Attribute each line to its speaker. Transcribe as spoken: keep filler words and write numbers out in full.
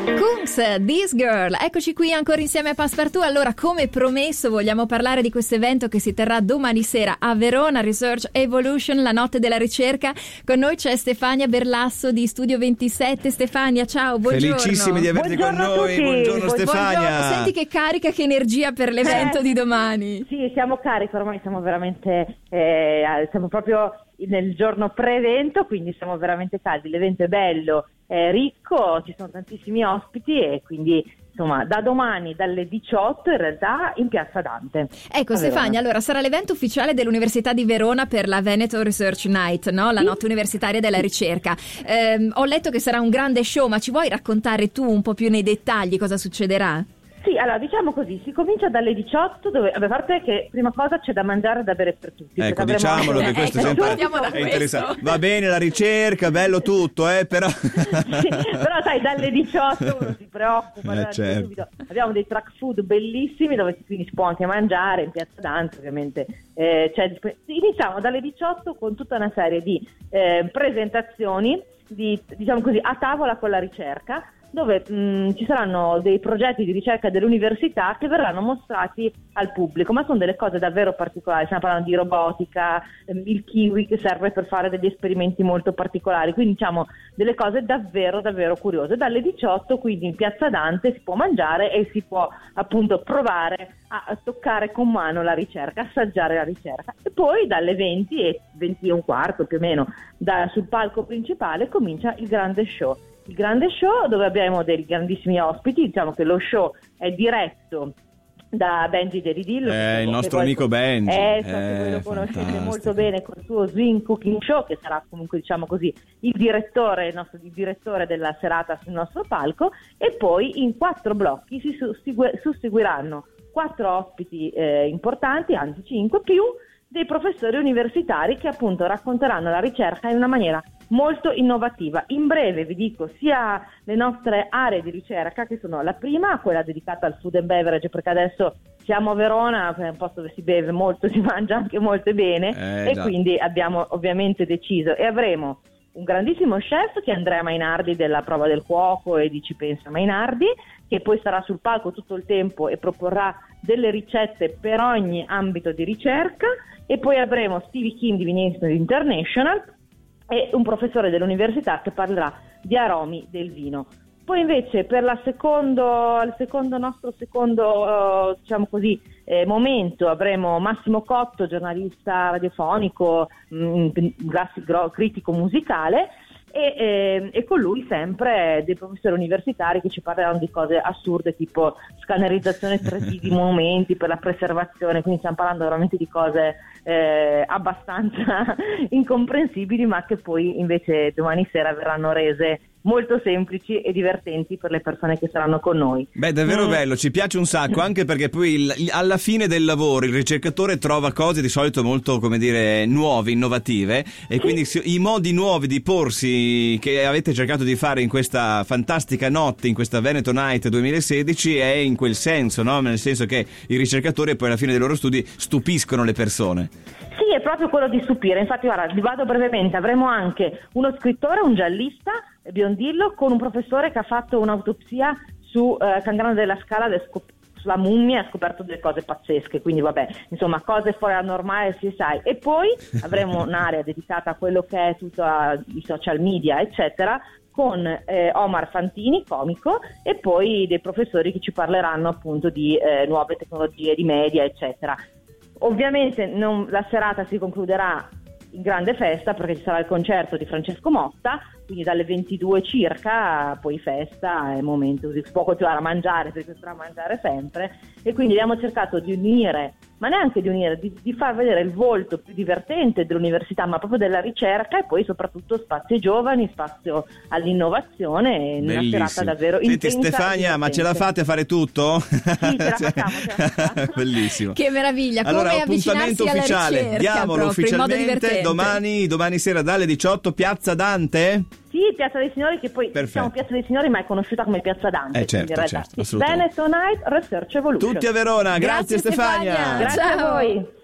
Speaker 1: Kungs, This Girl, eccoci qui ancora insieme a Passepartout. Allora, come promesso, vogliamo parlare di questo evento che si terrà domani sera a Verona, Research Evolution, la notte della ricerca. Con noi c'è Stefania Berlasso di Studio ventisette. Stefania, ciao, buongiorno.
Speaker 2: Felicissimi di averti con noi, buongiorno Stefania.
Speaker 1: Buongiorno. Senti che carica, che energia per l'evento eh, di domani.
Speaker 3: Sì, siamo carichi, ormai siamo veramente, eh, siamo proprio nel giorno pre-evento, quindi siamo veramente caldi, l'evento è bello, è ricco, ci sono tantissimi ospiti e quindi insomma da domani dalle diciotto in realtà in Piazza Dante.
Speaker 1: Ecco Stefania, allora sarà l'evento ufficiale dell'Università di Verona per la Veneto Research Night, no? La sì. notte universitaria della ricerca. Eh, ho letto che sarà un grande show, ma ci vuoi raccontare tu un po' più nei dettagli cosa succederà?
Speaker 3: Sì, allora diciamo così, si comincia dalle diciotto, dove a parte che prima cosa c'è da mangiare e da bere per tutti.
Speaker 2: Ecco, diciamolo che questo
Speaker 1: ecco,
Speaker 2: è sempre è interessante. Va bene la ricerca, bello tutto, eh, però...
Speaker 3: sì, però sai, dalle diciotto uno si preoccupa.
Speaker 2: Eh, certo.
Speaker 3: Subito. Abbiamo dei track food bellissimi dove quindi si può anche mangiare, in Piazza Dante ovviamente. Eh, cioè, iniziamo dalle diciotto con tutta una serie di eh, presentazioni, di, diciamo così, a tavola con la ricerca, dove mh, ci saranno dei progetti di ricerca dell'università che verranno mostrati al pubblico, ma sono delle cose davvero particolari. Stiamo parlando di robotica, ehm, il kiwi che serve per fare degli esperimenti molto particolari, quindi diciamo delle cose davvero davvero curiose. Dalle diciotto quindi in Piazza Dante si può mangiare e si può appunto provare a, a toccare con mano la ricerca, assaggiare la ricerca, e poi dalle venti e venti e un quarto più o meno da, sul palco principale comincia il grande show. Il grande show dove abbiamo dei grandissimi ospiti, diciamo che lo show è diretto da Benji Deridillo,
Speaker 2: eh, il nostro amico Benji,
Speaker 3: eh, so che voi lo conoscete fantastico. molto bene col suo Swing Cooking Show, che sarà comunque diciamo così il direttore, il nostro il direttore della serata sul nostro palco, e poi in quattro blocchi si sussegue, susseguiranno quattro ospiti eh, importanti, anzi cinque, più dei professori universitari che appunto racconteranno la ricerca in una maniera molto innovativa. In breve vi dico sia le nostre aree di ricerca, che sono la prima, quella dedicata al food and beverage, perché adesso siamo a Verona, è un posto dove si beve molto, si mangia anche molto bene, eh, e già. Quindi abbiamo ovviamente deciso, e avremo un grandissimo chef che è Andrea Mainardi della Prova del Cuoco e di Ci Pensa Mainardi, che poi sarà sul palco tutto il tempo e proporrà delle ricette per ogni ambito di ricerca. E poi avremo Stevie Kim di Vineyard International e un professore dell'università che parlerà di aromi del vino. Poi invece per la secondo, il secondo nostro secondo uh, diciamo così eh, momento avremo Massimo Cotto, giornalista radiofonico, mh, classico, critico musicale, e, eh, e con lui sempre dei professori universitari che ci parleranno di cose assurde tipo scannerizzazione tre D di monumenti per la preservazione, quindi stiamo parlando veramente di cose eh, abbastanza incomprensibili, ma che poi invece domani sera verranno rese molto semplici e divertenti per le persone che saranno con noi.
Speaker 2: Beh, davvero mm. bello, ci piace un sacco, anche perché poi il, il, alla fine del lavoro il ricercatore trova cose di solito molto, come dire, nuove, innovative, e sì. quindi i modi nuovi di porsi che avete cercato di fare in questa fantastica notte, in questa Veneto Night duemilasedici, è in quel senso, no? Nel senso che i ricercatori poi alla fine dei loro studi stupiscono le persone.
Speaker 3: Sì, è proprio quello di stupire. Infatti, guarda, vi vado brevemente. Avremo anche uno scrittore, un giallista, biondillo, con un professore che ha fatto un'autopsia su eh, Can Grande della Scala del scop- sulla mummia, ha scoperto delle cose pazzesche, quindi vabbè, insomma, cose fuori dal normale, si sai. E poi avremo un'area dedicata a quello che è tutto i social media, eccetera, con eh, Omar Fantini, comico, e poi dei professori che ci parleranno appunto di eh, nuove tecnologie, di media, eccetera. Ovviamente non, la serata si concluderà in grande festa, perché ci sarà il concerto di Francesco Motta, quindi dalle ventidue circa, poi festa, è momento così, si può continuare a mangiare, perché si potrà mangiare sempre, e quindi abbiamo cercato di unire, ma neanche di unire, di, di far vedere il volto più divertente dell'università, ma proprio della ricerca, e poi soprattutto spazio ai giovani, spazio all'innovazione, una serata davvero
Speaker 2: Senti,
Speaker 3: intensa.
Speaker 2: Stefania, ma ce la fate a fare tutto?
Speaker 3: Sì, ce la facciamo, ce la facciamo.
Speaker 2: Bellissimo.
Speaker 1: Che meraviglia, come
Speaker 2: allora,
Speaker 1: avvicinarsi alla
Speaker 2: ufficiale,
Speaker 1: ricerca,
Speaker 2: diamolo
Speaker 1: proprio,
Speaker 2: ufficialmente, domani, domani sera dalle diciotto, Piazza Dante?
Speaker 3: Sì, Piazza dei Signori, che poi diciamo Piazza dei Signori, ma è conosciuta come Piazza Dante.
Speaker 2: Eh certo,
Speaker 3: in realtà.
Speaker 2: certo, assolutamente.
Speaker 3: Veneto Night Research Evolution.
Speaker 2: Tutti a Verona, grazie, grazie Stefania.
Speaker 1: Stefania.
Speaker 3: Grazie
Speaker 1: Ciao.
Speaker 3: a voi.